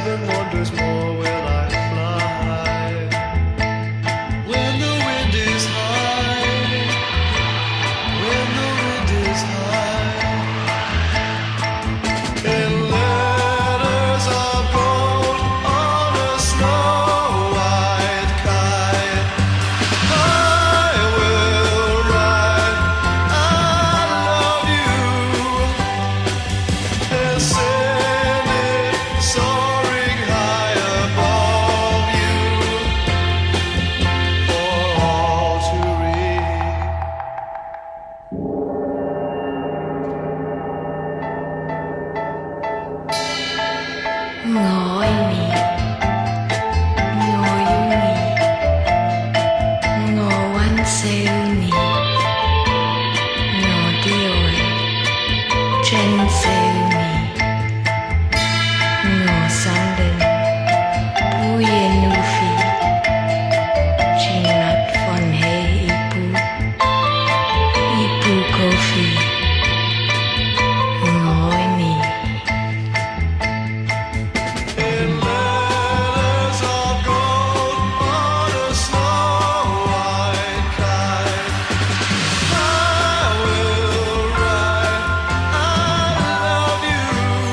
and wonders more will I fly. When the wind is high, when the wind is high, in letters of gold on a snow white kite, I will write, I love you, and send it soaring high above you for all to read. Ngồi mì, ngồi mì, ngồi ăn xêu mì, ngồi điệu chân xêu mì, ngồi sang đường, bùi nu phi, chỉ nát von hey ipu kofi, ngồi mì. In letters of gold on a snow white kite, I will write, I love you,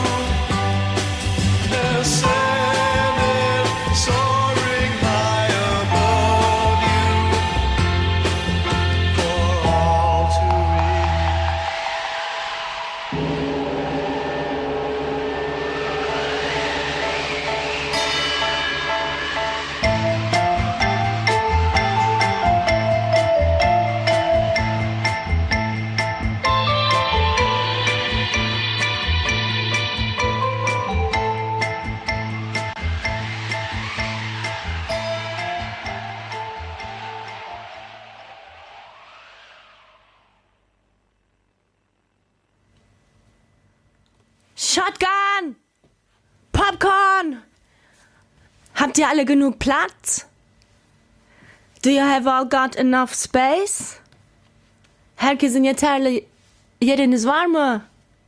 and send it soaring high above you for all to read. Shotgun! Popcorn! Habt ihr alle genug Platz? Do you have all got enough space? Herkesin yeterli yeriniz var mı?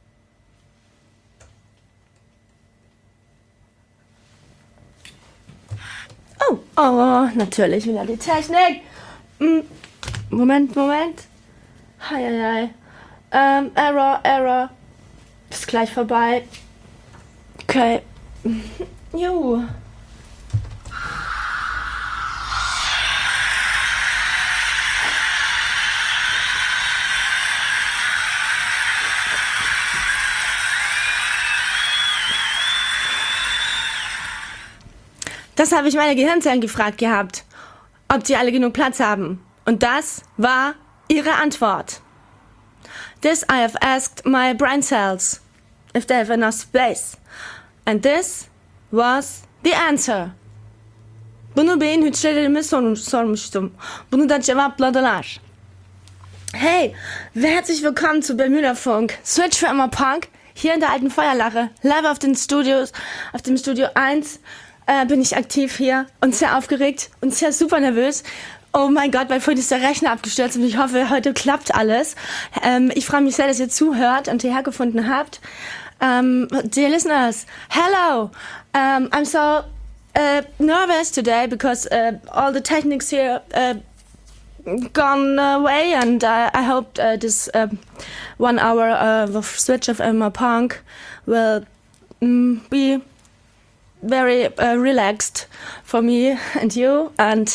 Oh, natürlich wieder die Technik. Moment. Heieiei. Error. Ist gleich vorbei. Okay. Jo. Das habe ich meine Gehirnzellen gefragt gehabt, ob die alle genug Platz haben. Und das war ihre Antwort. This I have asked my brain cells if they have enough space. And this was the answer. Bunu beyin hücrelerime sormuştum. Bunu da cevapladılar. Hey, herzlich willkommen zu Bermuda Funk. Switch für immer Punk. Hier in der alten Feuerlache. Live auf den Studios, auf dem Studio 1 bin ich aktiv hier und sehr aufgeregt und sehr super nervös. Oh mein Gott, weil vorhin ist der Rechner abgestürzt und ich hoffe, heute klappt alles. Ich freue mich sehr, dass ihr zuhört und hierher gefunden habt. Dear listeners, hello. I'm so nervous today because all the techniques here gone away, and I hope this 1 hour of Switch of Emma Punk will be very relaxed for me and you, and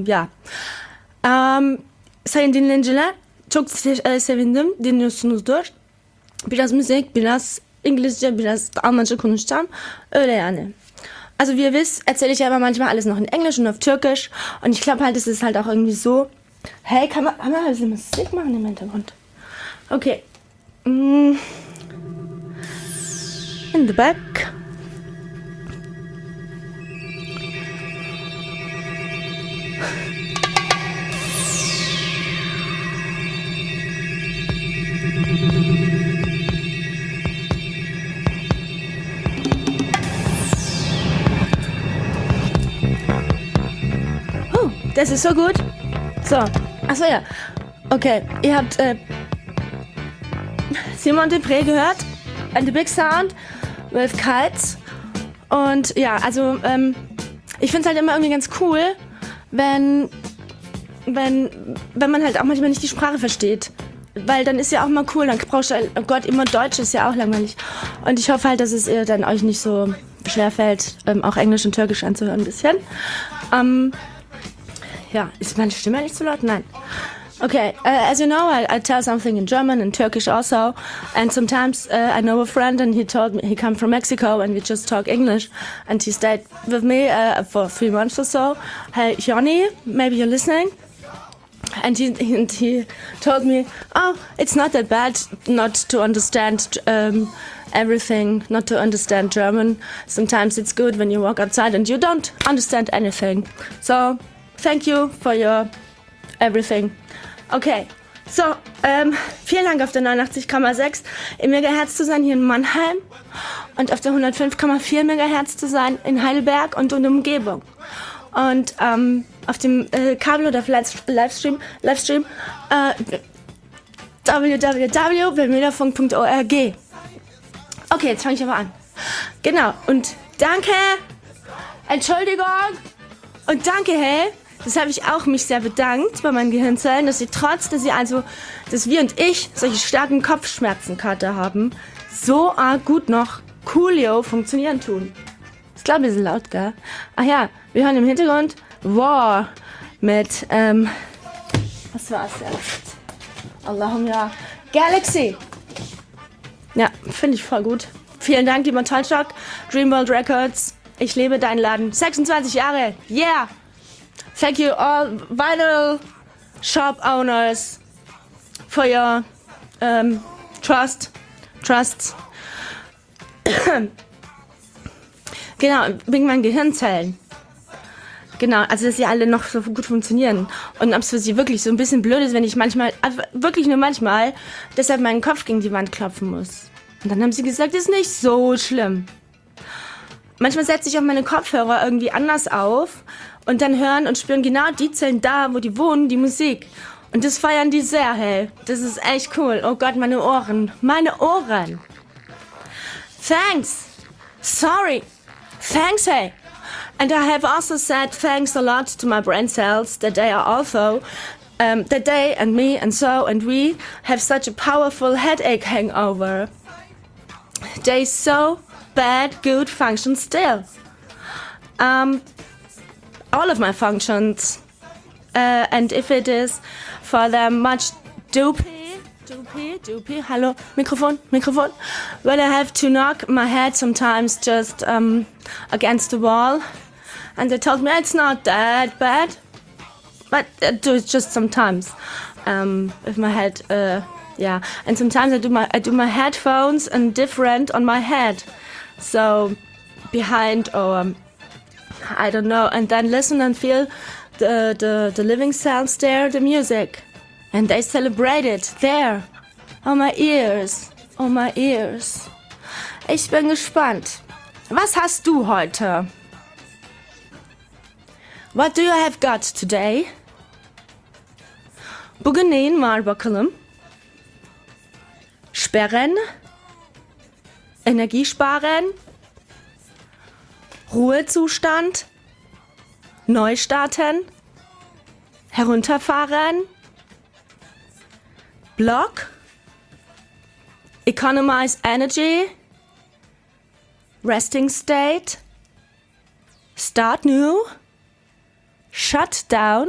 sayın dinleyiciler, çok sevindim dinliyorsunuzdur. Biraz müzik, biraz İngilizce, biraz Almanca konuşacağım. Öyle yani. Also wie ihr wisst, erzähle ich ja immer manchmal alles noch in Englisch und auf Türkisch, und ich glaube halt, es ist halt auch irgendwie so. Hey, kann man ein bisschen Musik machen im Hintergrund? Okay. In the back. Das ist so gut. So, achso ja. Okay, ihr habt Simon Depré gehört. And the Big Sound, 12 Kites. Und ja, also ich finde es halt immer irgendwie ganz cool, wenn man halt auch manchmal nicht die Sprache versteht. Weil dann ist ja auch mal cool, dann brauchst du, oh Gott, immer Deutsch ist ja auch langweilig. Und ich hoffe halt, dass es ihr dann euch nicht so schwerfällt, auch Englisch und Türkisch anzuhören ein bisschen. Ja, ist meine Stimme eigentlich zu laut? Nein. Okay, as you know, I tell something in German and Turkish also, and sometimes I know a friend and he told me he come from Mexico and we just talk English, and he stayed with me for 3 months or so. Hey, Johnny, maybe you're listening? And he told me, oh, it's not that bad not to understand everything, not to understand German. Sometimes it's good when you walk outside and you don't understand anything. So, thank you for your everything. Okay, so, vielen Dank auf der 89,6 MHz zu sein hier in Mannheim und auf der 105,4 MHz zu sein in Heidelberg und in der Umgebung. Und auf dem Kabel oder Livestream www.bermuderfunk.org. Okay, jetzt fange ich aber an. Genau, und danke, Entschuldigung und danke, hey. Das habe ich auch mich sehr bedankt bei meinen Gehirnzellen, dass dass wir und ich solche starken Kopfschmerzen-Karte haben, so gut noch coolio funktionieren tun. Ist glaube ich ein bisschen laut, gell? Ach ja, wir hören im Hintergrund War mit, was war's jetzt? Allahumma Galaxy. Ja, finde ich voll gut. Vielen Dank, lieber Talkshock, Dreamworld Records. Ich liebe deinen Laden. 26 Jahre, yeah! Thank you all vinyl shop owners for your trusts. Genau, wegen meinen Gehirnzellen. Genau, also dass sie alle noch so gut funktionieren. Und ob es für sie wirklich so ein bisschen blöd ist, wenn ich manchmal, wirklich nur manchmal, deshalb meinen Kopf gegen die Wand klopfen muss. Und dann haben sie gesagt, ist nicht so schlimm. Manchmal setze ich auch meine Kopfhörer irgendwie anders auf und dann hören und spüren genau die Zellen da, wo die wohnen, die Musik. Und das feiern die sehr, hey. Das ist echt cool. Oh Gott, meine Ohren. Meine Ohren. Thanks. Sorry. Thanks, hey. And I have also said thanks a lot to my brain cells that they are also, that they and me and so and we have such a powerful headache hangover. They so bad good function still. All of my functions. And if it is for them much doopy, hello, Mikrofon. Well, I have to knock my head sometimes just against the wall. And they told me it's not that bad, but I do it just sometimes. With my head, yeah. And sometimes I do my headphones and different on my head. So behind or I don't know, and then listen and feel the living sounds there, the music. And they celebrate it there. Oh my ears. Oh my ears. Ich bin gespannt. Was hast du heute? What do you have got today? Bugün neyin var bakalım? Sperren? Energiesparen? Ruhezustand? Neustarten? Herunterfahren? Block? Economize energy? Resting state? Start new? Shut down?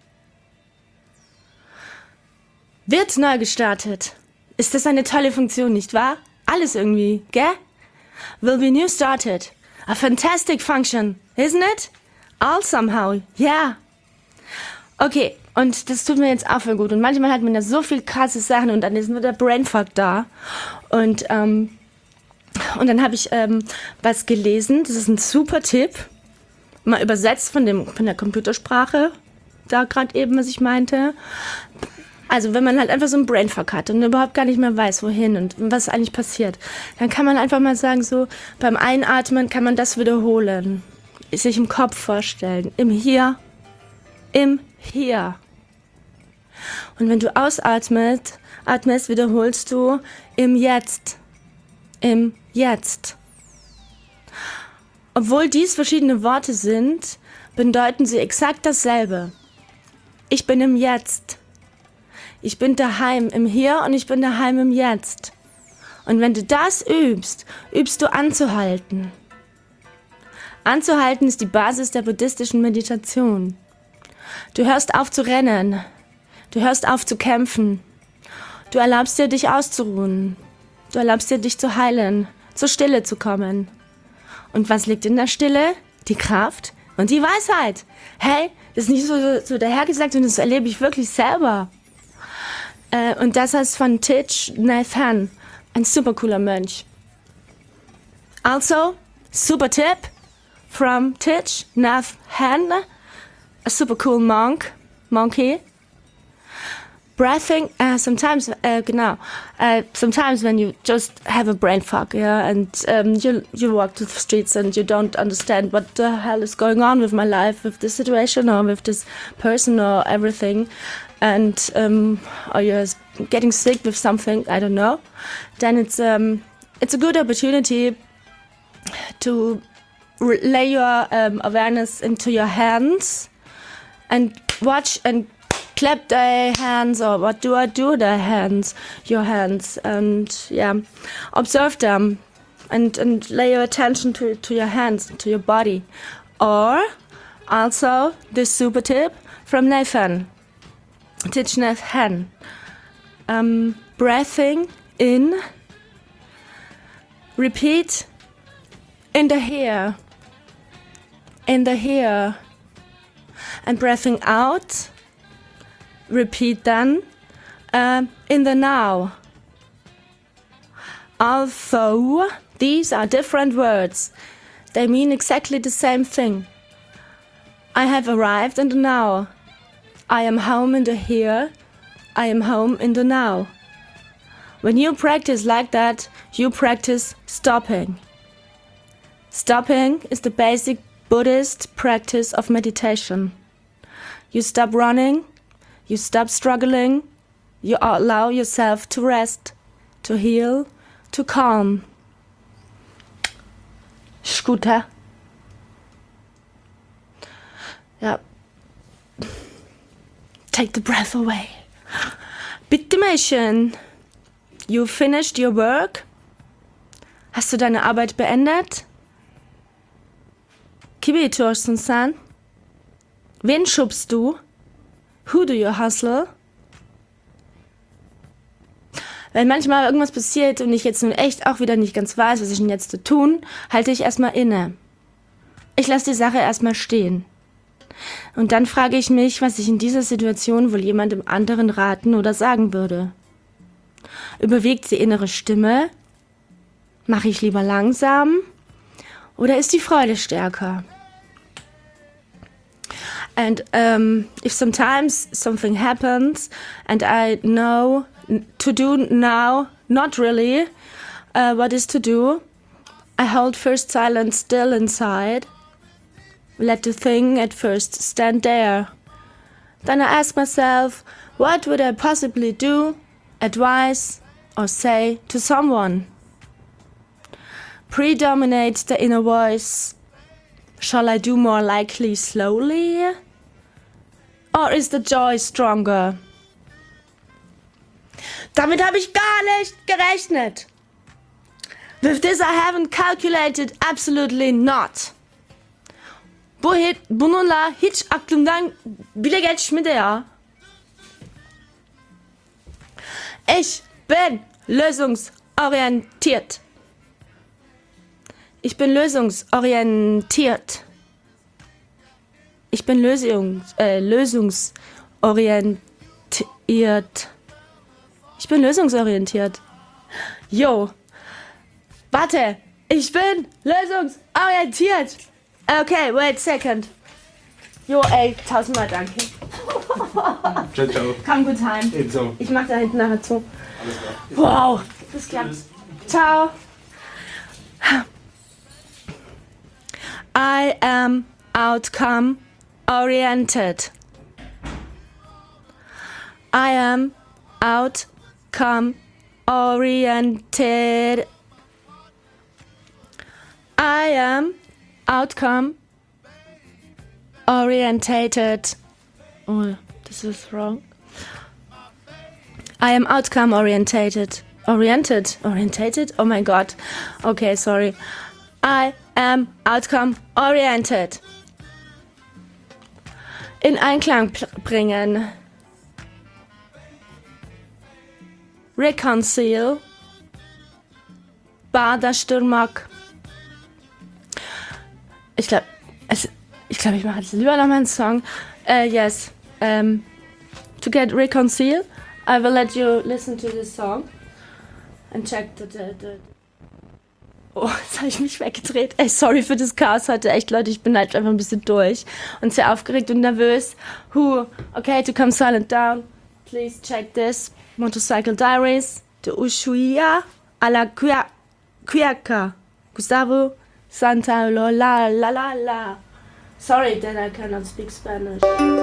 Wird neu gestartet. Ist das eine tolle Funktion, nicht wahr? Alles irgendwie, gell? Will be new started. A fantastic function, isn't it? All somehow, yeah. Okay, und das tut mir jetzt auch voll gut. Und manchmal hat man da so viel krasse Sachen und dann ist nur der Brainfuck da. Und dann habe ich was gelesen. Das ist ein super Tipp. Mal übersetzt von der Computersprache. Da gerade eben, was ich meinte. Also wenn man halt einfach so einen Brainfuck hat und überhaupt gar nicht mehr weiß, wohin und was eigentlich passiert, dann kann man einfach mal sagen, so beim Einatmen kann man das wiederholen. Sich im Kopf vorstellen. Im Hier. Im Hier. Und wenn du ausatmest, wiederholst du im Jetzt. Im Jetzt. Obwohl dies verschiedene Worte sind, bedeuten sie exakt dasselbe. Ich bin im Jetzt. Ich bin daheim im Hier und ich bin daheim im Jetzt. Und wenn du das übst, übst du anzuhalten. Anzuhalten ist die Basis der buddhistischen Meditation. Du hörst auf zu rennen. Du hörst auf zu kämpfen. Du erlaubst dir, dich auszuruhen. Du erlaubst dir, dich zu heilen, zur Stille zu kommen. Und was liegt in der Stille? Die Kraft und die Weisheit. Hey, das ist nicht so dahergesagt, sondern das erlebe ich wirklich selber. Und das ist von Thich Nhat Hanh, ein super cooler Mönch. Also, super Tipp from Thich Nhat Hanh, a super cool monkey. Breathing, sometimes when you just have a brain fog, yeah, and you walk to the streets and you don't understand what the hell is going on with my life, with this situation or with this person or everything, and or you're getting sick with something, I don't know, then it's a good opportunity to lay your awareness into your hands and watch and clap their hands, or what do I do with your hands, and yeah, observe them and lay your attention to your hands, to your body. Or also this super tip from Nathan, Thich Nhat Hanh. Breathing in, repeat in the here, and breathing out, repeat then in the now. Although these are different words, they mean exactly the same thing. I have arrived in the now. I am home in the here. I am home in the now. When you practice like that, you practice stopping. Stopping is the basic Buddhist practice of meditation. You stop running. You stop struggling, you allow yourself to rest, to heal, to calm. Scooter. Ja. Take the breath away. Bitte Mädchen, you finished your work? Hast du deine Arbeit beendet? Kibi Torstensan? Wen schubst du? Who do you hustle? Wenn manchmal irgendwas passiert und ich jetzt nun echt auch wieder nicht ganz weiß, was ich denn jetzt zu tun, halte ich erstmal inne. Ich lasse die Sache erstmal stehen. Und dann frage ich mich, was ich in dieser Situation wohl jemandem anderen raten oder sagen würde. Überwiegt die innere Stimme? Mache ich lieber langsam? Oder ist die Freude stärker? And if sometimes something happens and I know to do now, not really, what is to do, I hold first silence still inside. Let the thing at first stand there. Then I ask myself, what would I possibly do, advise, or say to someone? Predominate the inner voice. Shall I do more likely slowly? Or is the joy stronger? Damit habe ich gar nicht gerechnet. With this I haven't calculated, absolutely not. Bununla hiç aklımdan bile geçmedi ya. Ich bin lösungsorientiert. Ich bin lösungsorientiert. Ich bin lösungsorientiert. Ich bin lösungsorientiert. Jo. Warte. Ich bin lösungsorientiert. Okay, wait a second. Jo, ey, 1000-mal danke. Ciao, ciao. Komm gut heim. Ebenso. Ich mach da hinten nachher zu. Alles klar. Wow, das klappt. Ciao. I am outcome oriented. I am outcome oriented. I am outcome orientated. Oh, this is wrong. I am outcome orientated. Orientated? Oh mein Gott. Okay, sorry. I am outcome oriented. In Einklang bringen. Reconcile. Badersturmak. Ich glaube, ich mache jetzt lieber noch mal einen Song. Yes. To get reconcile, I will let you listen to this song and check the Oh, jetzt habe ich mich weggedreht. Ey, sorry für das Chaos heute. Echt, Leute, ich bin halt einfach ein bisschen durch und sehr aufgeregt und nervös. Okay, to come silent down. Please check this. Motorcycle Diaries. De Ushuaia a la Cuyaca. Gustavo Santaolalla la la la. Sorry that I cannot speak Spanish.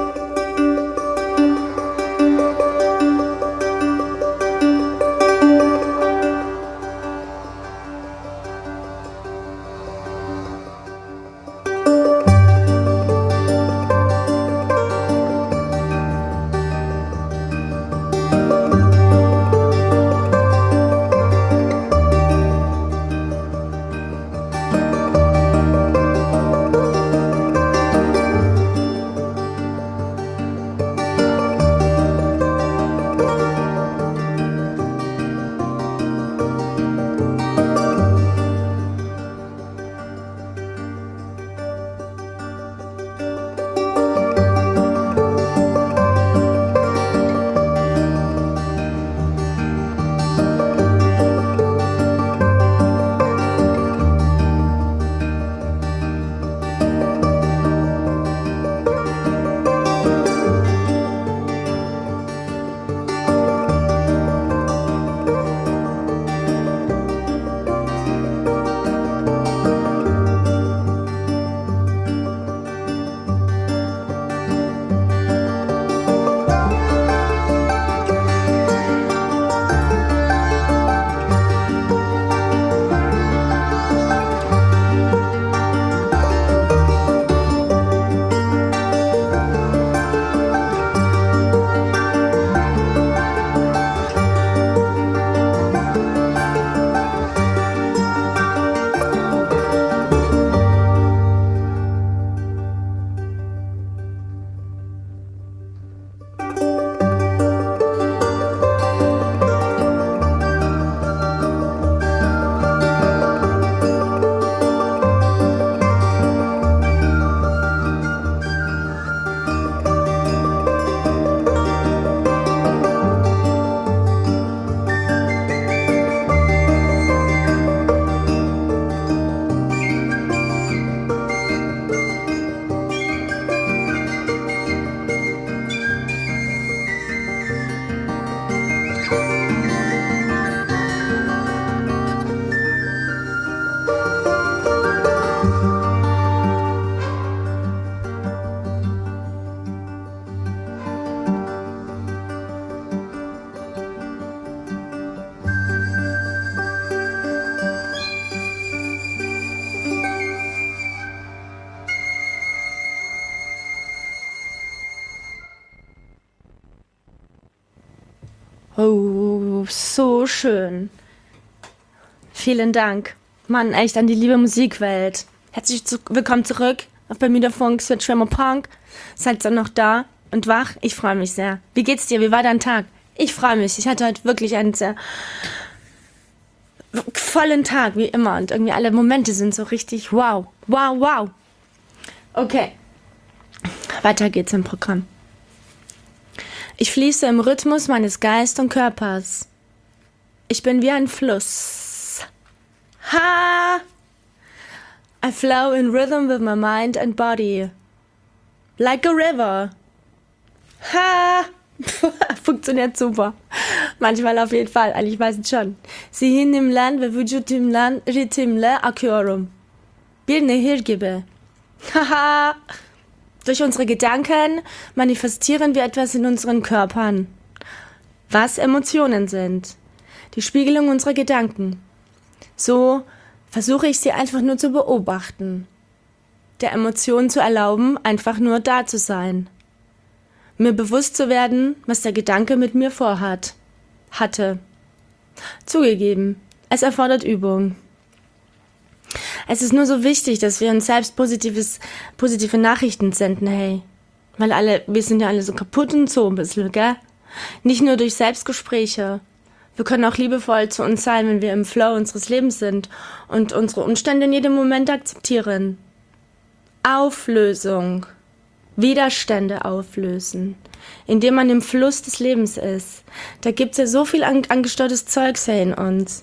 Oh, so schön. Vielen Dank. Mann, echt an die liebe Musikwelt. Herzlich willkommen zurück auf Bermuda Funk mit Tremor Punk. Seid ihr noch da und wach? Ich freue mich sehr. Wie geht's dir? Wie war dein Tag? Ich freue mich. Ich hatte heute wirklich einen sehr vollen Tag, wie immer. Und irgendwie alle Momente sind so richtig wow. Wow, wow. Okay. Weiter geht's im Programm. Ich fließe im Rhythmus meines Geistes und Körpers. Ich bin wie ein Fluss. Ha! I flow in rhythm with my mind and body. Like a river. Ha! Funktioniert super. Manchmal auf jeden Fall, eigentlich meistens schon. Sie hin im Land, ve vücutumlan ritimle akıyorum. Bir nehir gibi. Haha! Durch unsere Gedanken manifestieren wir etwas in unseren Körpern. Was Emotionen sind. Die Spiegelung unserer Gedanken. So versuche ich sie einfach nur zu beobachten. der Emotionen zu erlauben, einfach nur da zu sein. Mir bewusst zu werden, was der Gedanke mit mir hatte. Zugegeben, es erfordert Übung. Es ist nur so wichtig, dass wir uns selbst positive Nachrichten senden, hey. Weil wir sind ja alle so kaputt und so ein bisschen, gell? Nicht nur durch Selbstgespräche. Wir können auch liebevoll zu uns sein, wenn wir im Flow unseres Lebens sind und unsere Umstände in jedem Moment akzeptieren. Auflösung. Widerstände auflösen. Indem man im Fluss des Lebens ist. Da gibt's ja so viel angestautes Zeugs in uns.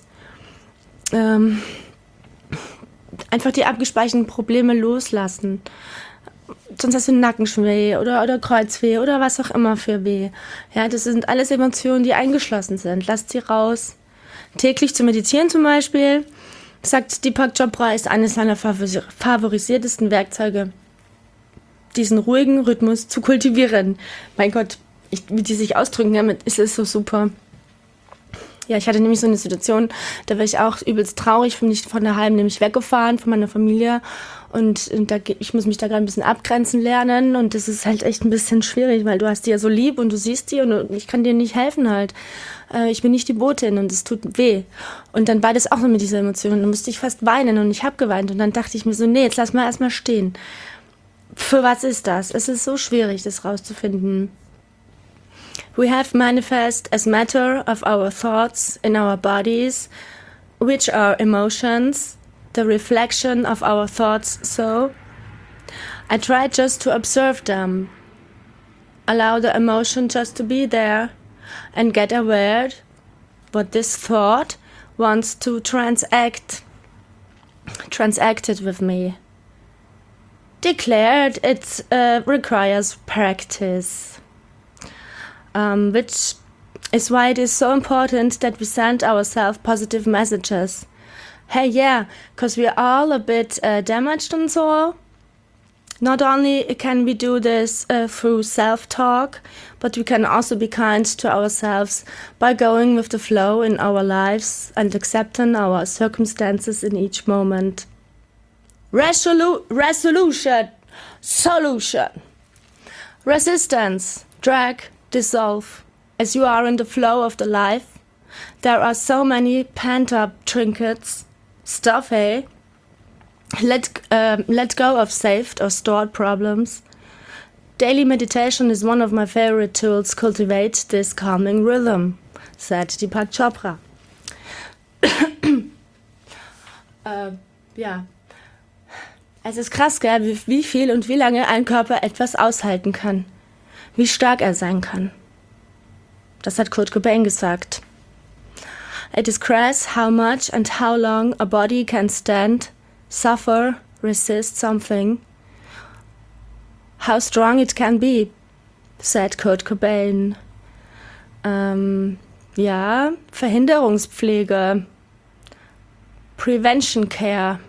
Einfach die abgespeicherten Probleme loslassen. Sonst hast du Nackenschweh oder Kreuzweh oder was auch immer für weh. Ja, das sind alles Emotionen, die eingeschlossen sind. Lasst sie raus. Täglich zu meditieren zum Beispiel, sagt Deepak Chopra, ist eines seiner favorisiertesten Werkzeuge, diesen ruhigen Rhythmus zu kultivieren. Mein Gott, wie die sich ausdrücken, damit ist es so super. Ja, ich hatte nämlich so eine Situation, da war ich auch übelst traurig, bin ich von daheim nämlich weggefahren, von meiner Familie und ich muss mich da gerade ein bisschen abgrenzen lernen und das ist halt echt ein bisschen schwierig, weil du hast die ja so lieb und du siehst die und ich kann dir nicht helfen halt. Ich bin nicht die Botin und es tut weh. Und dann war das auch so mit dieser Emotion, da musste ich fast weinen und ich habe geweint und dann dachte ich mir so, nee, jetzt lass mal erstmal stehen. Für was ist das? Es ist so schwierig, das rauszufinden. We have manifest as matter of our thoughts in our bodies, which are emotions, the reflection of our thoughts. So, I try just to observe them, allow the emotion just to be there, and get aware what this thought wants to transact it with me. Declared it requires practice. Which is why it is so important that we send ourselves positive messages. Hey, yeah, because we're all a bit damaged and so. Not only can we do this through self-talk, but we can also be kind to ourselves by going with the flow in our lives and accepting our circumstances in each moment. Resolution, solution, resistance, drag, dissolve. As you are in the flow of the life, there are so many pent-up trinkets, stuff, hey? Let go of saved or stored problems. Daily meditation is one of my favorite tools to cultivate this calming rhythm, said Deepak Chopra. Ja. Es ist krass, gell, wie viel und wie lange ein Körper etwas aushalten kann. Wie stark er sein kann. Das hat Kurt Cobain gesagt. It is crass how much and how long a body can stand, suffer, resist something. How strong it can be, said Kurt Cobain. Ja, Verhinderungspflege. Prevention Care.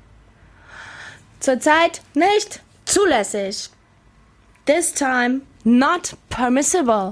Zurzeit nicht zulässig. This time not permissible.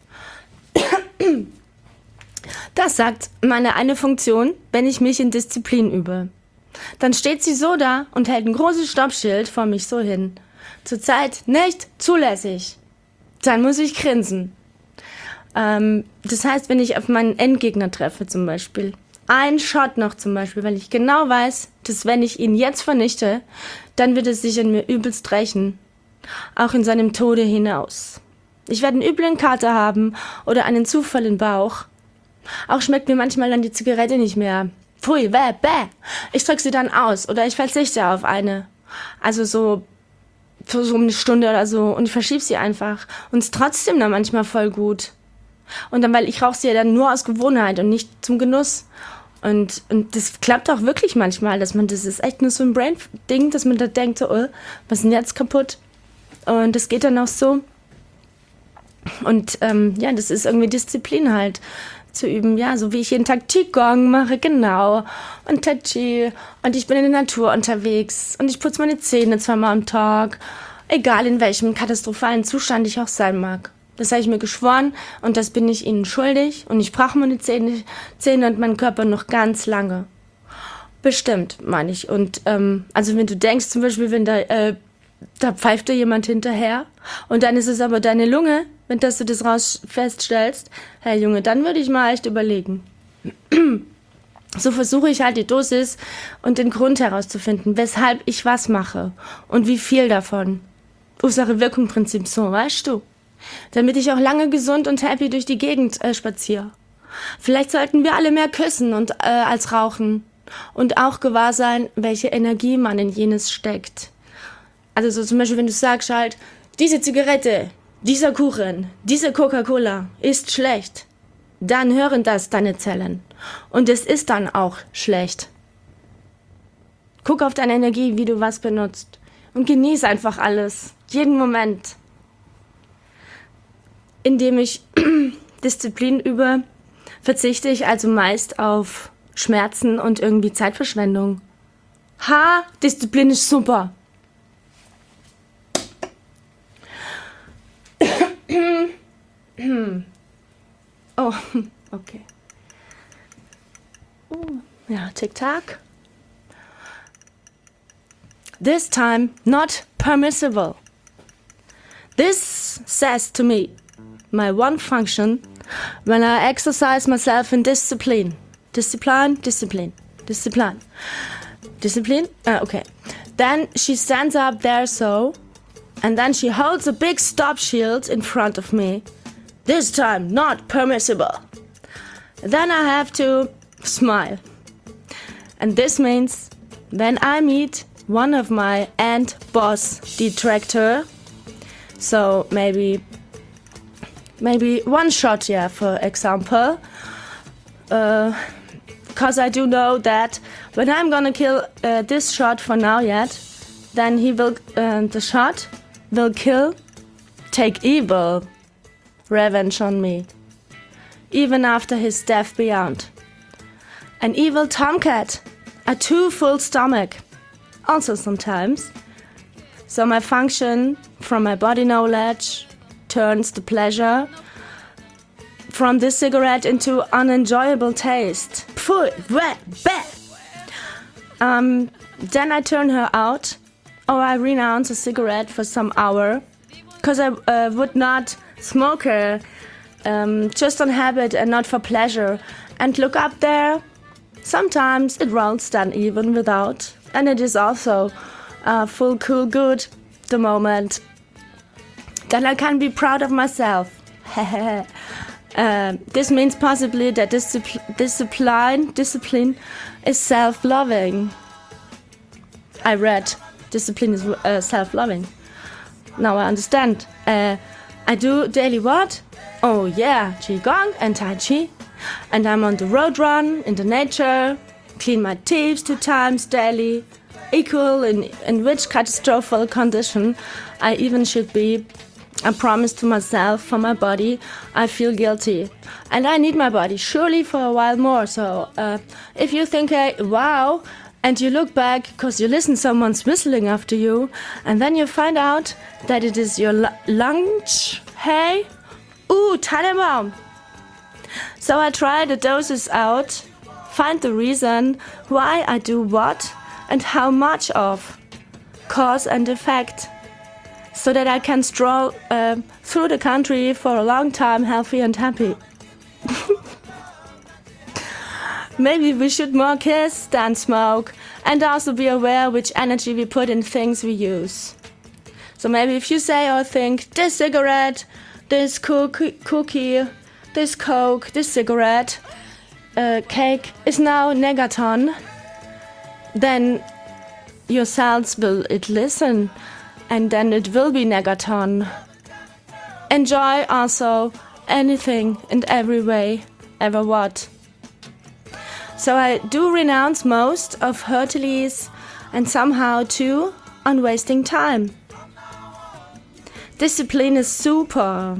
Das sagt meine eine Funktion, wenn ich mich in Disziplin übe. Dann steht sie so da und hält ein großes Stoppschild vor mich so hin. Zurzeit nicht zulässig. Dann muss ich grinsen. Das heißt, wenn ich auf meinen Endgegner treffe zum Beispiel, ein Shot noch zum Beispiel, weil ich genau weiß, dass wenn ich ihn jetzt vernichte, dann wird es sich an mir übelst rächen. Auch in seinem Tode hinaus. Ich werde einen üblen Kater haben oder einen Zufall im Bauch. Auch schmeckt mir manchmal dann die Zigarette nicht mehr. Pfui, bäh. Ich drück sie dann aus oder ich verzichte auf eine. Also so für so eine Stunde oder so und ich verschiebe sie einfach. Und es ist trotzdem dann manchmal voll gut. Und dann, weil ich rauche sie ja dann nur aus Gewohnheit und nicht zum Genuss. Und das klappt auch wirklich manchmal, das ist echt nur so ein Brain-Ding, dass man da denkt so, was ist denn jetzt kaputt? Und das geht dann auch so. Und ja, das ist irgendwie Disziplin halt zu üben, ja, so wie ich jeden Tag Qigong mache, genau, und Tai Chi und ich bin in der Natur unterwegs und ich putze meine Zähne 2-mal am Tag, egal in welchem katastrophalen Zustand ich auch sein mag. Das habe ich mir geschworen und das bin ich ihnen schuldig und ich brauche meine Zähne und meinen Körper noch ganz lange. Bestimmt, meine ich. Und also wenn du denkst, zum Beispiel, wenn da pfeift dir jemand hinterher und dann ist es aber deine Lunge, wenn du das raus feststellst, hey Junge, dann würde ich mal echt überlegen. So versuche ich halt die Dosis und den Grund herauszufinden, weshalb ich was mache und wie viel davon. Ursache-Wirkung-Prinzip, so, weißt du? Damit ich auch lange gesund und happy durch die Gegend spaziere. Vielleicht sollten wir alle mehr küssen und als rauchen und auch gewahr sein, welche Energie man in jenes steckt. Also so zum Beispiel, wenn du sagst halt, diese Zigarette, dieser Kuchen, diese Coca-Cola ist schlecht, dann hören das deine Zellen. Und es ist dann auch schlecht. Guck auf deine Energie, wie du was benutzt. Und genieß einfach alles. Jeden Moment. Indem ich Disziplin übe, verzichte ich also meist auf Schmerzen und irgendwie Zeitverschwendung. Disziplin ist super. Oh, okay. Ja, Tick-Tack. This time, not permissible. This says to me, my one function when I exercise myself in discipline. Discipline. Okay. Then she stands up there so, and then she holds a big stop shield in front of me. This time, not permissible. Then I have to smile. And this means when I meet one of my ant boss detractor, so maybe one shot, yeah, for example, because I do know that when I'm gonna kill this shot for now yet, then the shot will take evil revenge on me, even after his death beyond. An evil tomcat, a too full stomach, also sometimes. So my function from my body knowledge turns the pleasure from this cigarette into unenjoyable taste. Then I turn her out, or I renounce a cigarette for some hour, because I would not smoke her just on habit and not for pleasure. And look up there, sometimes it rolls down even without, and it is also full cool good the moment. Then I can be proud of myself. This means possibly that discipline is self-loving. I read discipline is self-loving. Now I understand. I do daily what? Oh yeah, Qigong and Tai Chi. And I'm on the road run, in the nature, clean my teeth 2 times daily, equal in which catastrophic condition I even should be. I promise to myself, for my body, I feel guilty. And I need my body, surely for a while more. So if you think, hey, wow, and you look back because you listen someone's whistling after you, and then you find out that it is your lunch, hey, Tannenbaum. So I try the doses out, find the reason why I do what and how much of, cause and effect, so that I can stroll through the country for a long time, healthy and happy. Maybe we should more kiss than smoke, and also be aware which energy we put in things we use. So maybe if you say or think, this cigarette, this cookie, this Coke, this cigarette, cake is now negaton, then your cells will listen, and then it will be negaton. Enjoy also anything and every way, ever what. So I do renounce most of hurtilies and somehow too on wasting time. Discipline is super.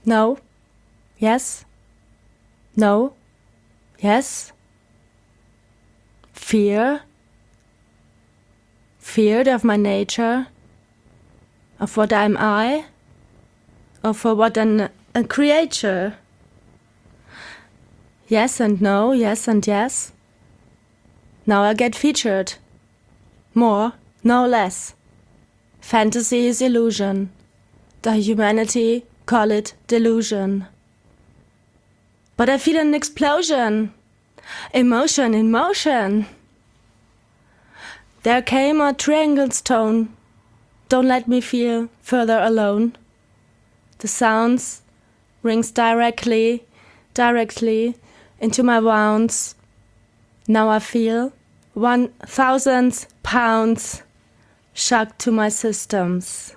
No. Yes. No. Yes. Fear. Feared of my nature. Of what am I? Or for what a creature? Yes and no, yes and yes. Now I get featured. More, no less. Fantasy is illusion. The humanity call it delusion. But I feel an explosion. Emotion in motion. There came a triangle stone. Don't let me feel further alone. The sounds rings directly into my wounds. Now I feel 1,000 pounds shocked to my systems.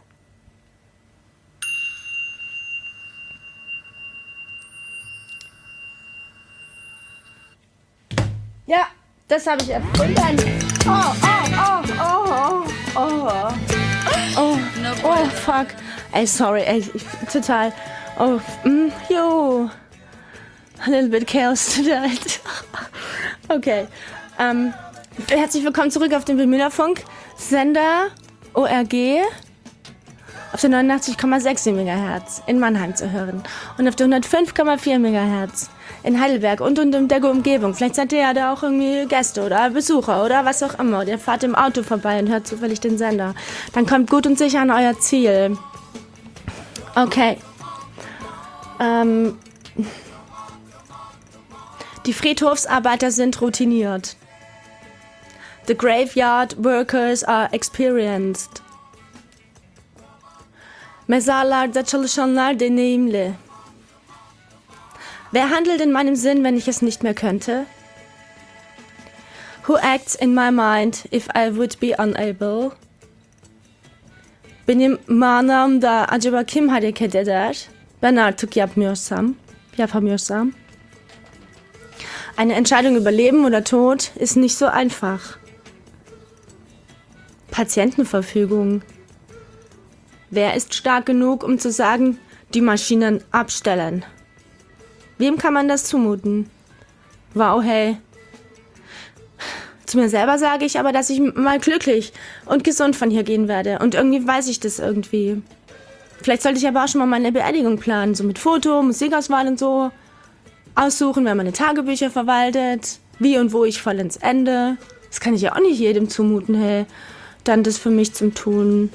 Ja, das habe ich erfunden. Oh, fuck. Ey, sorry, ey, total. Oh, yo. A little bit chaos tonight. Okay. Herzlich willkommen zurück auf den Bermuda-Funk. Sender ORG auf der 89,6 MHz in Mannheim zu hören. Und auf der 105,4 MHz in Heidelberg und in der Umgebung. Vielleicht seid ihr ja da auch irgendwie Gäste oder Besucher oder was auch immer. Ihr fahrt im Auto vorbei und hört zufällig den Sender. Dann kommt gut und sicher an euer Ziel. Okay. Die Friedhofsarbeiter sind routiniert. The graveyard workers are experienced. Mezarlarda çalışanlar deneyimli. Wer handelt in meinem Sinn, wenn ich es nicht mehr könnte? Who acts in my mind if I would be unable? Benim manamda acaba kim hareket eder? Ben artık yapamıyorsam. Eine Entscheidung über Leben oder Tod ist nicht so einfach. Patientenverfügung. Wer ist stark genug, um zu sagen, die Maschinen abstellen? Wem kann man das zumuten? Wow, hey. Zu mir selber sage ich aber, dass ich mal glücklich und gesund von hier gehen werde. Und irgendwie weiß ich das irgendwie. Vielleicht sollte ich aber auch schon mal meine Beerdigung planen. So mit Foto, Musikauswahl und so. Aussuchen, wer meine Tagebücher verwaltet. Wie und wo ich voll ins Ende. Das kann ich ja auch nicht jedem zumuten, hey. Dann das für mich zum Tun.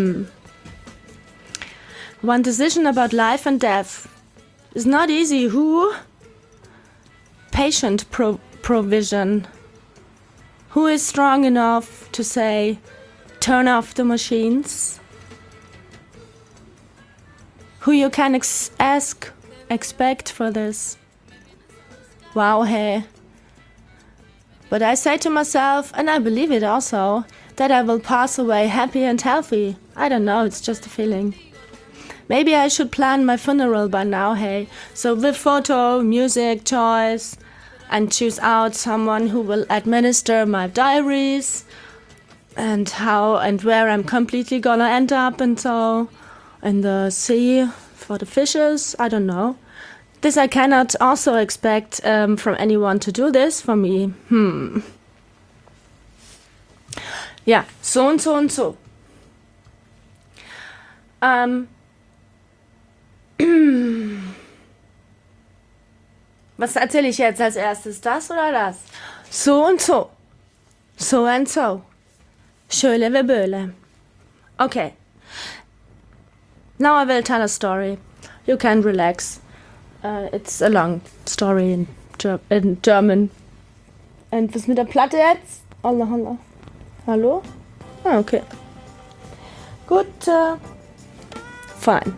One decision about life and death is not easy. Who? Patient provision. Who is strong enough to say, turn off the machines? Who you can expect for this? Wow, hey. But I say to myself, and I believe it also, that I will pass away happy and healthy. I don't know, it's just a feeling. Maybe I should plan my funeral by now, hey. So with photo, music, toys, and choose out someone who will administer my diaries and how and where I'm completely gonna end up and so in the sea for the fishes. I don't know. This I cannot also expect from anyone to do this for me. Ja, so und so und so. Was erzähle ich jetzt als erstes? Das oder das? So und so. So and so. Schöle wie Böhle. Okay. Now I will tell a story. You can relax. It's a long story in German. Und was mit der Platte jetzt? Allah, Allah. Hallo? Ah, okay. Gut. Fine.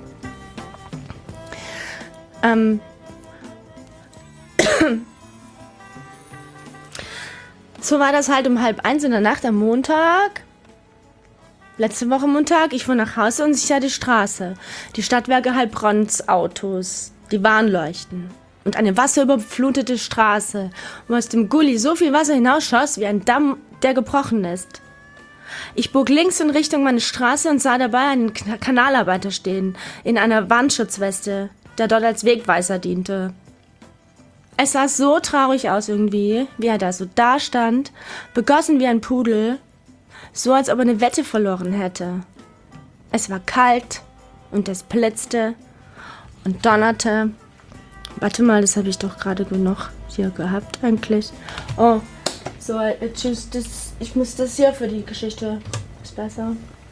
So war das halt um 12:30 in der Nacht am Montag. Letzte Woche Montag. Ich fuhr nach Hause und ich sah die Straße. Die Stadtwerke Heilbronns Autos. Die Warnleuchten. Und eine wasserüberflutete Straße, wo aus dem Gully so viel Wasser hinausschoss wie ein Damm, der gebrochen ist. Ich bog links in Richtung meiner Straße und sah dabei einen Kanalarbeiter stehen, in einer Warnschutzweste. der dort als Wegweiser diente. Es sah so traurig aus irgendwie, wie er da so da stand, begossen wie ein Pudel, so als ob er eine Wette verloren hätte. Es war kalt und es blitzte und donnerte. Warte mal, das habe ich doch gerade noch hier gehabt eigentlich. Oh, so, tschüss, ich muss das hier für die Geschichte. Ist besser.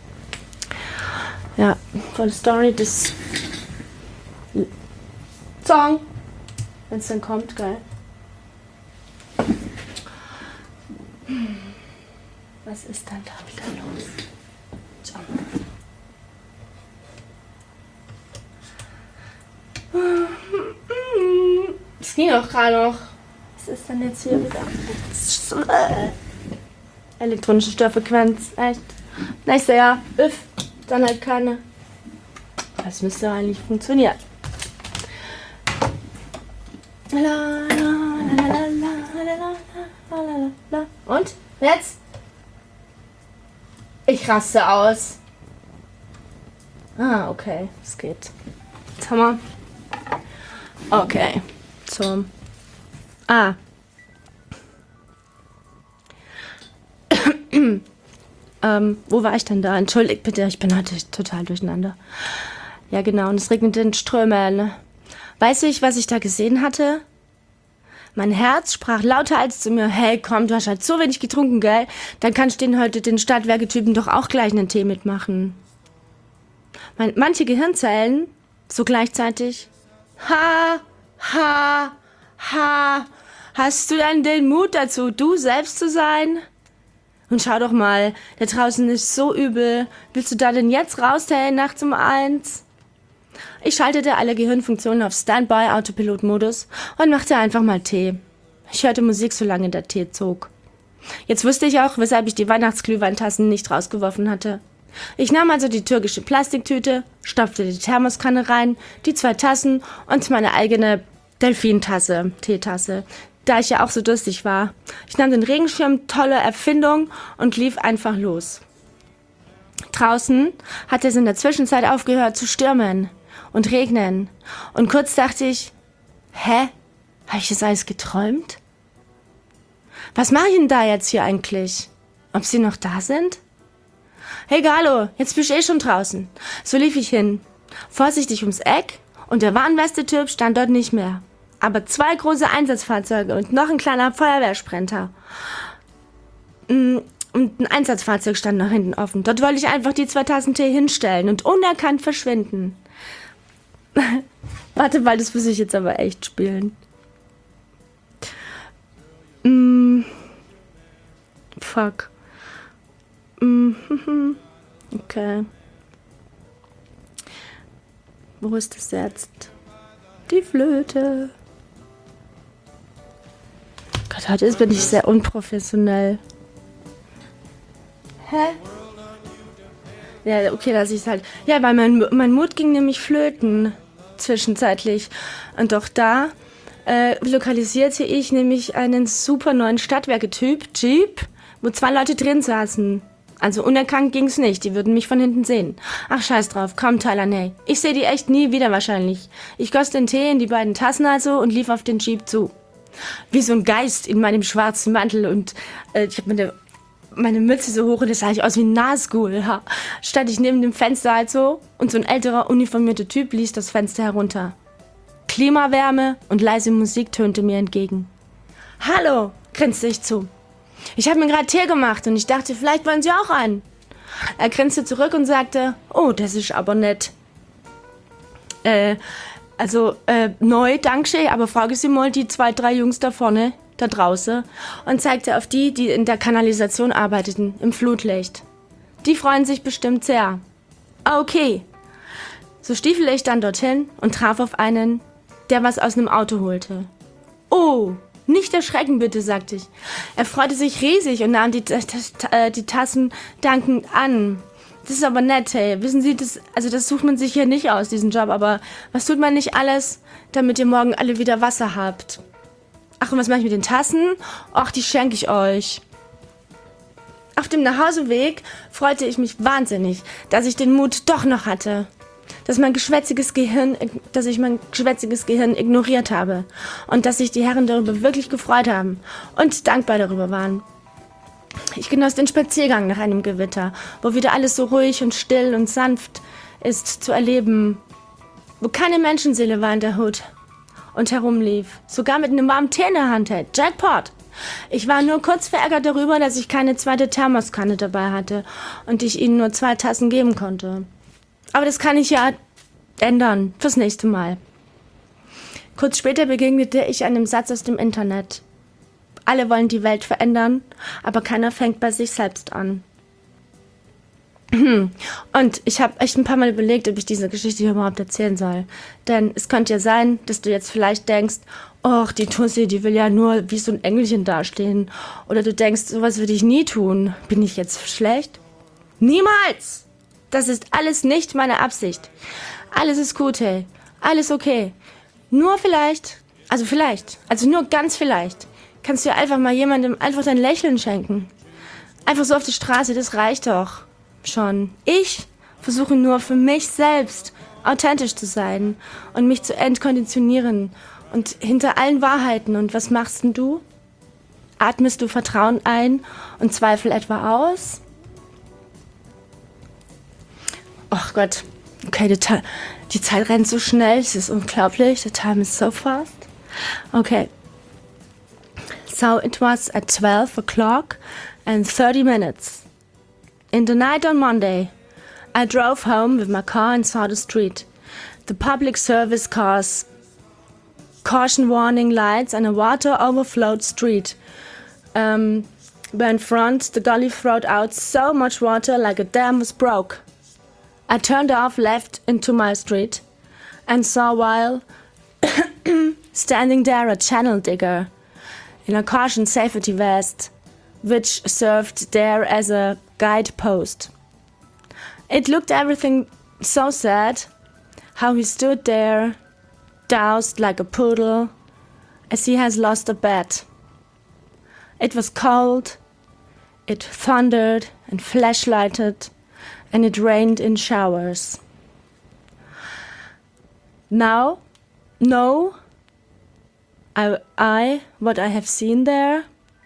Ja, von der Story des Song. Wenn es dann kommt, geil. Was ist dann da wieder los? Schau mal. Es ging auch gerade noch. Was ist denn jetzt hier wieder? Elektronische Störfrequenz, echt. Nächstes Jahr, dann halt keine. Das müsste eigentlich funktionieren. Und? Jetzt? Ich raste aus. Ah, okay. Es geht. Jetzt haben wir. Okay. Zum. Wo war ich denn da? Entschuldigt bitte, ich bin heute total durcheinander. Ja, genau. Und es regnet in Strömen. Weißt du, was ich da gesehen hatte? Mein Herz sprach lauter als zu mir, hey komm, du hast halt so wenig getrunken, gell? Dann kannst du heute den Stadtwerketypen doch auch gleich einen Tee mitmachen. Manche Gehirnzellen, so gleichzeitig, hast du dann den Mut dazu, du selbst zu sein? Und schau doch mal, da draußen ist so übel, willst du da denn jetzt raus, hey, nachts um 1? Ich schaltete alle Gehirnfunktionen auf Standby-Autopilot-Modus und machte einfach mal Tee. Ich hörte Musik, solange der Tee zog. Jetzt wusste ich auch, weshalb ich die Weihnachtsglühweintassen nicht rausgeworfen hatte. Ich nahm also die türkische Plastiktüte, stopfte die Thermoskanne rein, die 2 Tassen und meine eigene Delfintasse, Teetasse, da ich ja auch so durstig war. Ich nahm den Regenschirm, tolle Erfindung, und lief einfach los. Draußen hatte es in der Zwischenzeit aufgehört zu stürmen und regnen. Und kurz dachte ich, habe ich das alles geträumt? Was mache ich denn da jetzt hier eigentlich? Ob sie noch da sind? Hey Galo, jetzt bist du eh schon draußen. So lief ich hin, vorsichtig ums Eck, und der Warnweste-Typ stand dort nicht mehr. Aber 2 große Einsatzfahrzeuge und noch ein kleiner Feuerwehrsprinter. Und ein Einsatzfahrzeug stand noch hinten offen. Dort wollte ich einfach die 2 Tassen Tee hinstellen und unerkannt verschwinden. Warte mal, das muss ich jetzt aber echt spielen. Fuck. Okay. Wo ist das jetzt? Die Flöte. Gott, heute bin ich sehr unprofessionell. Hä? Ja, okay, dass ich es halt. Ja, weil mein Mut ging nämlich flöten. Zwischenzeitlich. Und doch da lokalisierte ich nämlich einen super neuen Stadtwerketyp, Jeep, wo 2 Leute drin saßen. Also unerkannt ging's nicht, die würden mich von hinten sehen. Ach, scheiß drauf, komm, Tyler, nee. Ich sehe die echt nie wieder wahrscheinlich. Ich goss den Tee in die beiden Tassen also und lief auf den Jeep zu. Wie so ein Geist in meinem schwarzen Mantel, und ich habe meine Mütze so hoch und das sah ich aus wie ein Nazgul. Ja. Stand ich neben dem Fenster also, und so ein älterer, uniformierter Typ ließ das Fenster herunter. Klimawärme und leise Musik tönte mir entgegen. Hallo, grinste ich zu. Ich habe mir gerade Tee gemacht und ich dachte, vielleicht wollen Sie auch einen. Er grinste zurück und sagte, oh, das ist aber nett. Neu, Dankeschön, aber frage Sie mal die 2, 3 Jungs da vorne, da draußen, und zeigte auf die in der Kanalisation arbeiteten, im Flutlicht. Die freuen sich bestimmt sehr. Ah, okay. So stiefelte ich dann dorthin und traf auf einen, der was aus einem Auto holte. Oh, nicht erschrecken bitte, sagte ich. Er freute sich riesig und nahm die Tassen dankend an. Das ist aber nett, hey. Wissen Sie, das sucht man sich hier nicht aus, diesen Job, aber was tut man nicht alles, damit ihr morgen alle wieder Wasser habt? Ach, und was mache ich mit den Tassen? Ach, die schenke ich euch. Auf dem Nachhauseweg freute ich mich wahnsinnig, dass ich den Mut doch noch hatte. dass ich mein geschwätziges Gehirn ignoriert habe und dass sich die Herren darüber wirklich gefreut haben und dankbar darüber waren. Ich genoss den Spaziergang nach einem Gewitter, wo wieder alles so ruhig und still und sanft ist zu erleben, wo keine Menschenseele war in der Hut und herumlief, sogar mit einem warmen Tee in der Hand hält. Jackpot! Ich war nur kurz verärgert darüber, dass ich keine zweite Thermoskanne dabei hatte und ich ihnen nur 2 Tassen geben konnte. Aber das kann ich ja ändern, fürs nächste Mal. Kurz später begegnete ich einem Satz aus dem Internet. Alle wollen die Welt verändern, aber keiner fängt bei sich selbst an. Und ich habe echt ein paar Mal überlegt, ob ich diese Geschichte hier überhaupt erzählen soll. Denn es könnte ja sein, dass du jetzt vielleicht denkst, och, die Tussi, die will ja nur wie so ein Engelchen dastehen. Oder du denkst, sowas würde ich nie tun. Bin ich jetzt schlecht? Niemals! Das ist alles nicht meine Absicht. Alles ist gut, hey. Alles okay. Nur vielleicht, also nur ganz vielleicht, kannst du einfach mal jemandem einfach dein Lächeln schenken. Einfach so auf die Straße, das reicht doch schon. Ich versuche nur für mich selbst authentisch zu sein und mich zu entkonditionieren und hinter allen Wahrheiten. Und was machst denn du? Atmest du Vertrauen ein und Zweifel etwa aus? Ach Gott, okay, die Zeit rennt so schnell, es ist unglaublich, the time is so fast. Okay, so it was at 12 o'clock and 30 minutes. In the night on Monday, I drove home with my car and saw the street. The public service cars, caution warning lights and a water overflowed street. Where in front, the gully flowed out so much water like a dam was broke. I turned off left into my street and saw while standing there a channel digger in a caution safety vest, which served there as a guidepost. It looked everything so sad, how he stood there, doused like a poodle, as he has lost a bet. It was cold, it thundered and flashlighted, and it rained in showers. Now, know I what I have seen there?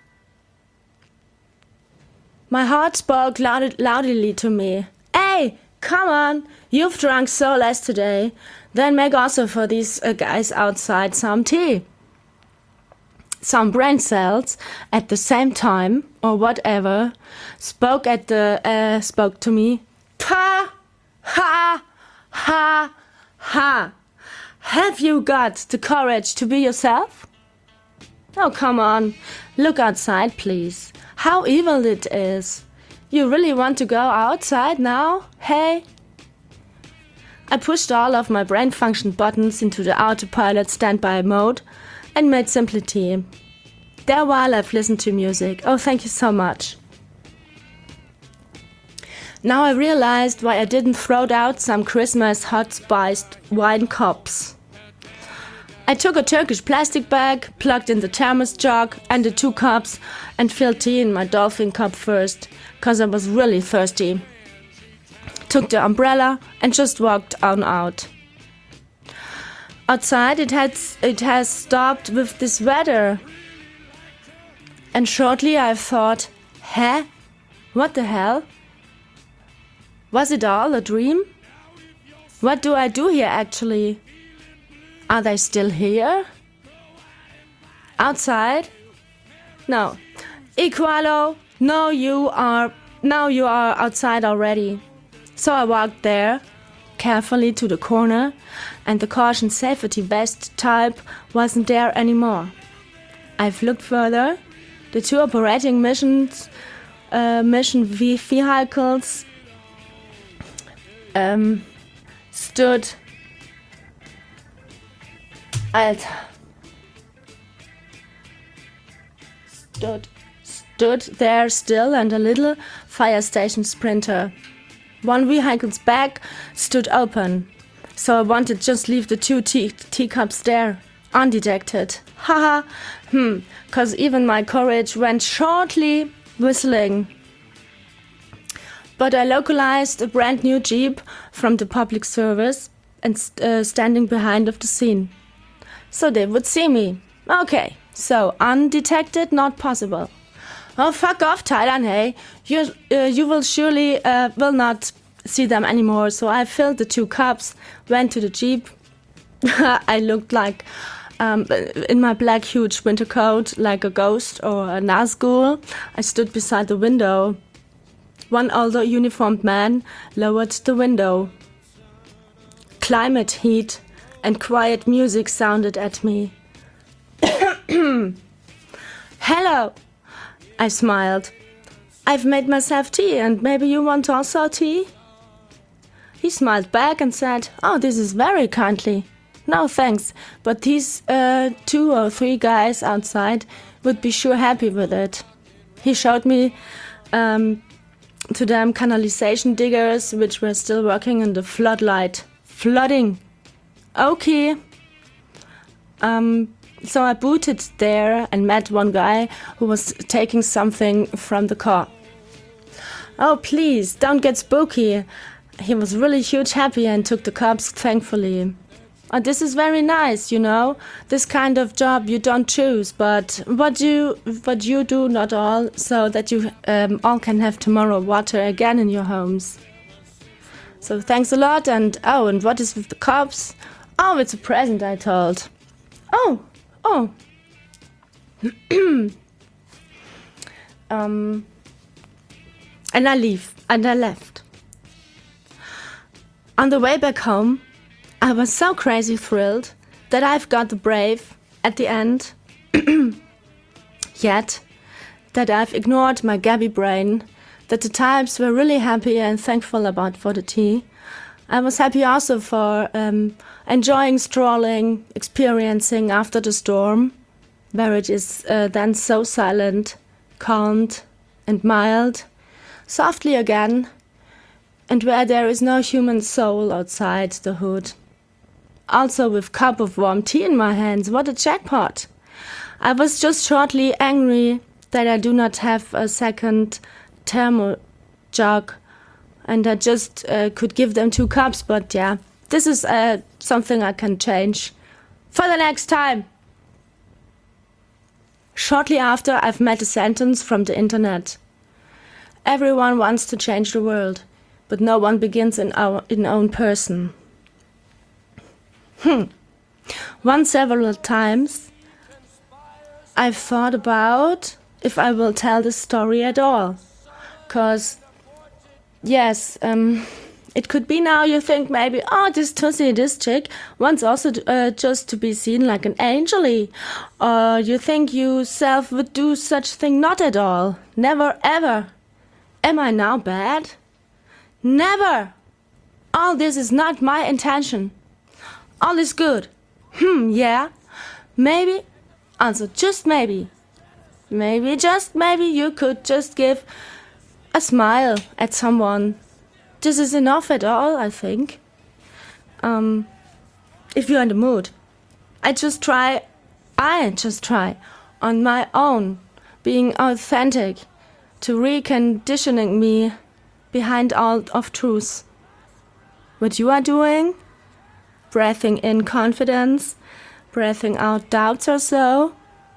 My heart spoke loudly to me. Hey, come on, you've drunk so less today. Then make also for these guys outside some tea. Some brain cells at the same time, or whatever, spoke to me. Ha, ha, ha, ha. Have you got the courage to be yourself? Oh, come on. Look outside, please. How evil it is. You really want to go outside now? Hey? I pushed all of my brain function buttons into the autopilot standby mode and made simply tea. There while I've listened to music. Oh, thank you so much. Now I realized why I didn't throw out some Christmas hot spiced wine cups. I took a Turkish plastic bag, plugged in the thermos jug and the 2 cups and filled tea in my dolphin cup first, cause I was really thirsty. Took the umbrella and just walked on out. Outside it has stopped with this weather. And shortly I thought, huh? What the hell? Was it all a dream? What do I do here actually? Are they still here? Outside? No. Equalo, now you are outside already. So I walked there, carefully to the corner, and the caution safety vest type wasn't there anymore. I've looked further. The 2 operating mission vehicles stood there still, and a little fire station sprinter. One vehicle's back stood open, so I wanted just leave the 2 teacups there, undetected. Haha, cause even my courage went shortly whistling. but I localized a brand new Jeep from the public service and standing behind of the scene. So they would see me. Okay, so undetected, not possible. Oh, fuck off, Thailand, hey. You will surely will not see them anymore. So I filled the 2 cups, went to the Jeep. I looked like, in my black huge winter coat, like a ghost or a Nazgul. I stood beside the window. One older uniformed man lowered the window. Climate heat and quiet music sounded at me. Hello, I smiled. I've made myself tea and maybe you want also tea? He smiled back and said, oh, this is very kindly. No, thanks, but these 2 or 3 guys outside would be sure happy with it. He showed me to them canalization diggers which were still working in the floodlight. Flooding. Okay. So I booted there and met one guy who was taking something from the car. Oh, please, don't get spooky. He was really huge happy and took the cups thankfully. Oh, this is very nice, you know. This kind of job you don't choose, but what you do not all, so that you all can have tomorrow water again in your homes. So thanks a lot, and what is with the cups? Oh, it's a present, I told. Oh. And I left. On the way back home, I was so crazy thrilled that I've got the brave at the end, yet that I've ignored my Gabby brain, that the types were really happy and thankful about for the tea. I was happy also for enjoying strolling, experiencing after the storm, where it is then so silent, calmed and mild, softly again, and where there is no human soul outside the hood. Also with cup of warm tea in my hands, what a jackpot! I was just shortly angry that I do not have a second thermo jug, and I just could give them 2 cups, but yeah, this is something I can change for the next time. Shortly after, I've met a sentence from the internet. Everyone wants to change the world, but no one begins in own person. Once several times, I've thought about if I will tell this story at all. 'Cause, yes, it could be now you think maybe, this Tussie, this chick wants also just to be seen like an angel-y. Or you think you self would do such thing not at all. Never ever. Am I now bad? Never. All this is not my intention. All is good. Yeah. Maybe, also just maybe, just maybe you could just give a smile at someone. This is enough at all, I think. If you're in the mood. I just try on my own, being authentic, to reconditioning me behind all of truth. What you are doing? Breathing in confidence, breathing out doubts or so.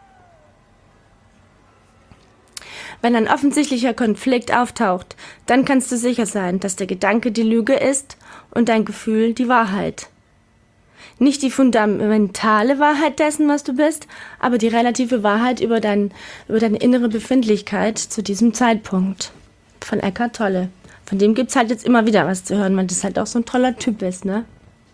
Wenn ein offensichtlicher Konflikt auftaucht, dann kannst du sicher sein, dass der Gedanke die Lüge ist und dein Gefühl die Wahrheit. Nicht die fundamentale Wahrheit dessen, was du bist, aber die relative Wahrheit über deine innere Befindlichkeit zu diesem Zeitpunkt. Von Eckhart Tolle. Von dem gibt's halt jetzt immer wieder was zu hören, weil das halt auch so ein toller Typ ist, ne?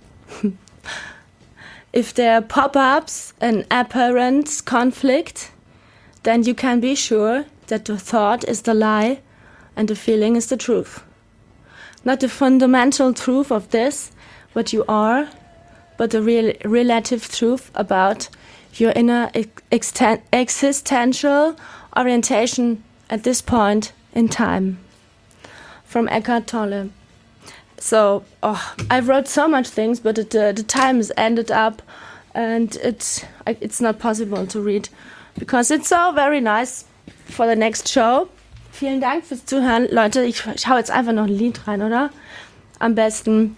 If there pop-ups an apparent conflict, then you can be sure that the thought is the lie and the feeling is the truth. Not the fundamental truth of this, what you are, but the relative truth about your inner existential orientation at this point in time. From Eckhart Tolle. So, I wrote so much things, but the time has ended up, and it's not possible to read, because it's so very nice for the next show. Vielen Dank fürs Zuhören. Leute, ich hau jetzt einfach noch ein Lied rein, oder? Am besten.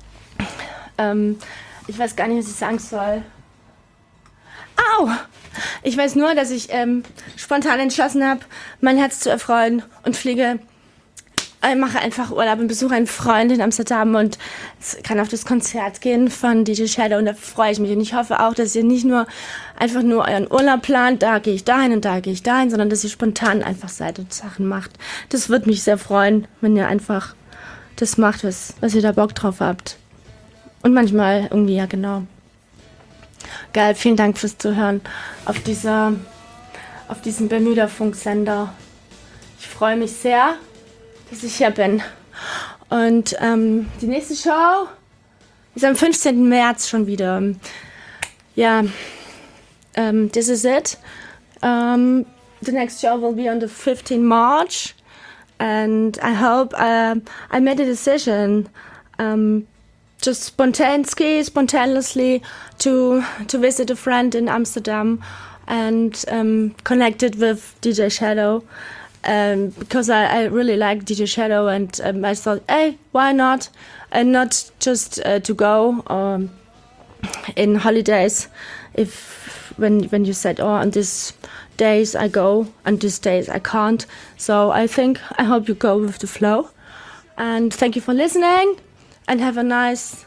Ich weiß gar nicht, was ich sagen soll. Au! Ich weiß nur, dass ich spontan entschlossen habe, mein Herz zu erfreuen und fliege. Ich mache einfach Urlaub und besuche einen Freund in Amsterdam und kann auf das Konzert gehen von DJ Shadow und da freue ich mich. Und ich hoffe auch, dass ihr nicht nur einfach nur euren Urlaub plant, da gehe ich dahin und da gehe ich dahin, sondern dass ihr spontan einfach seid und Sachen macht. Das würde mich sehr freuen, wenn ihr einfach das macht, was ihr da Bock drauf habt. Und manchmal irgendwie, ja genau. Geil, vielen Dank fürs Zuhören auf diesem Bermuda-Funksender. Ich freue mich sehr, dass ich hier bin. Und die nächste Show ist am 15. März schon wieder. Ja, this is it. The next show will be on the 15th March. And I hope I made a decision just spontaneously to visit a friend in Amsterdam and connected with DJ Shadow. Because I really like DJ Shadow and I thought, hey, why not? And not just to go in holidays when you said, oh, on these days I go, on these days I can't. So I hope you go with the flow. And thank you for listening and have a nice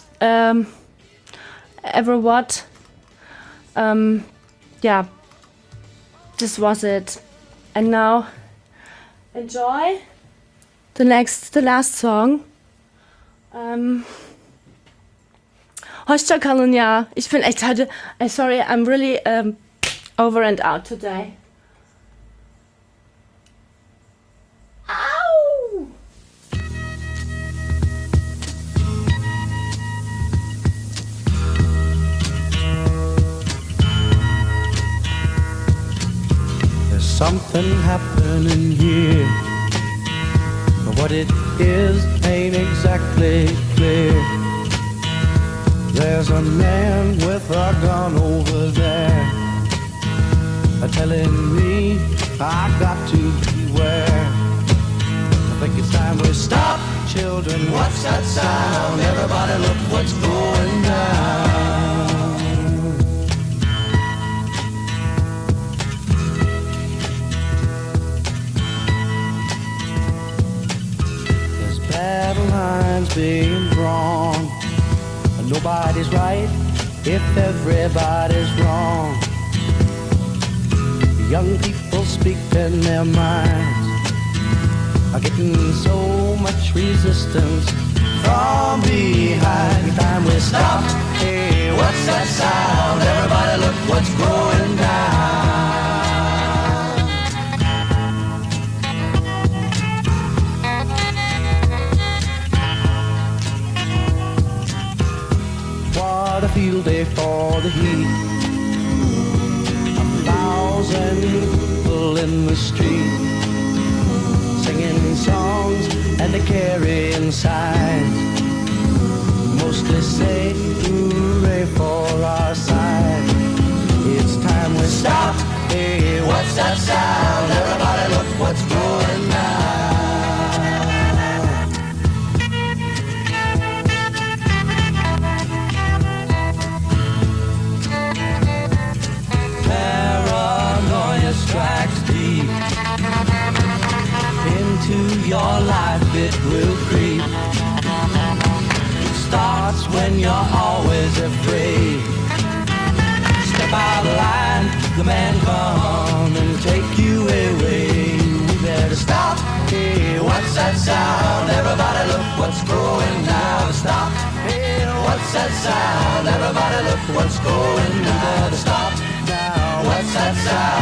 everwhat. Yeah, this was it. And now enjoy the last song. Hoşçakalın ya. Ich bin echt heute, sorry, I'm really over and out today. Ow! There's something happening here, but what it is ain't exactly clear. There's a man with a gun over there, telling me I got to beware. I think it's time we stop, children. What's that sound? Everybody look what's going down. There's battle lines being drawn. Nobody's right if everybody's wrong. Young people speak in their minds are getting so much resistance from behind. Time we stopped. Hey, what's that sound? Everybody look what's going down. What a field day for the heat. 1,000 people in the street, singing songs and they carrying signs, mostly say hooray for our side. It's time we stop. Hey, what's that sound? Everybody look what's going down. Strikes deep into your life, it will creep. It starts when you're always afraid. Step out of line, the man come and take you away. We better stop. Hey, what's that sound? Everybody look what's going down. Stop. Hey, what's that sound? Everybody look what's going down. Stop now. What's that sound?